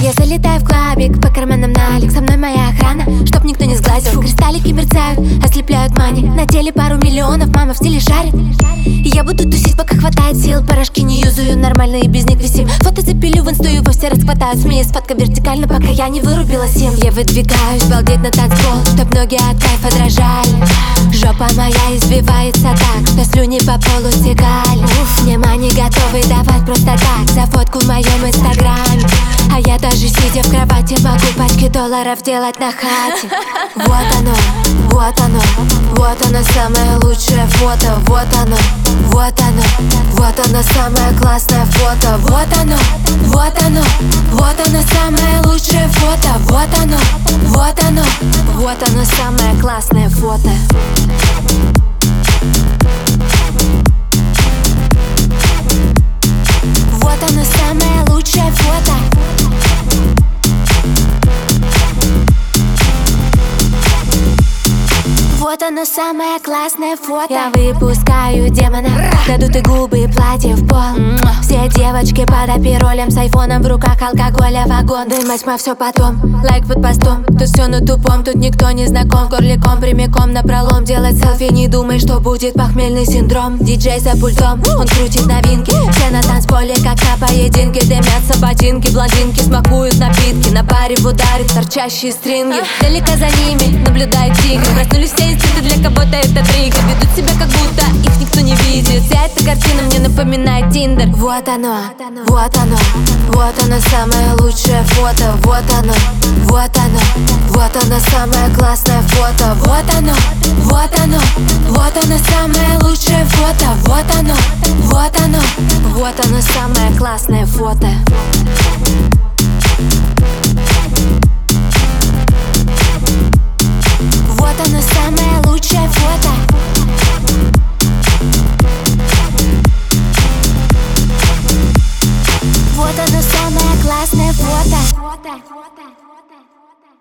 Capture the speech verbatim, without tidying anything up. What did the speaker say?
Я залетаю в клабик, по карманам налик. Со мной моя охрана, чтоб никто не сглазил. Кристаллики мерцают, ослепляют мани. На теле пару миллионов, мама в стиле шарит. И я буду тусить, пока хватает сил. Порошки не юзаю, нормально и без них висим. Фото запилю в инсту, его все расхватают. Смеюсь, фотка вертикально, пока я не вырубила сим. Я выдвигаюсь, балдеть на танцпол, чтоб ноги от кайфа дрожали. Жопа моя избивается так, что слюни по полу стекали. Уф, внимание готовы давать просто так за фотку в моем инстаграме. А я даже сидя в кровати могу пачки долларов делать на хате. Вот оно, вот оно, вот оно самое лучшее фото. Вот оно, вот оно, вот оно самое классное фото. Вот оно, вот оно, вот оно самое лучшее фото. Вот оно, вот оно, вот оно самое классное фото. Вот оно самое лучшее фото. Вот оно самое классное фото. Я выпускаю демона, дадут и губы, и платье в пол. Все девочки под апиролем, с айфоном в руках, алкоголя вагон. Дымать мы все потом, лайк под постом. Тут все на тупом, тут никто не знаком. Горликом, прямиком напролом, делать селфи, не думай, что будет похмельный синдром. Диджей за пультом, он крутит новинки. Все на танцполе, как на поединке. Дымятся ботинки, блондинки смакуют напитки. На паре в ударе торчащие стринги. Далеко за ними наблюдает тигр. Проснулись все инстинкты, для кого-то это триггер. Ведут себя как будто их никто не видит. Вся эта картина мне напоминает Тиндер. Вот оно, вот оно, вот оно самое лучшее фото. Вот оно, вот оно, вот оно самое классное фото. Вот оно, вот оно, вот оно самое лучшее фото. Вот оно, вот оно, вот оно самое классное фото.